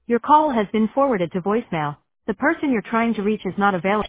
Your call has been forwarded to voicemail. The person you're trying to reach is not available.